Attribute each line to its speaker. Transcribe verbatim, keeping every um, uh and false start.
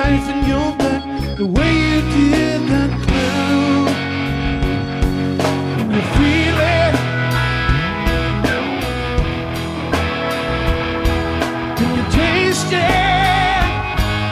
Speaker 1: knife in your back, the way you did that clown. You feel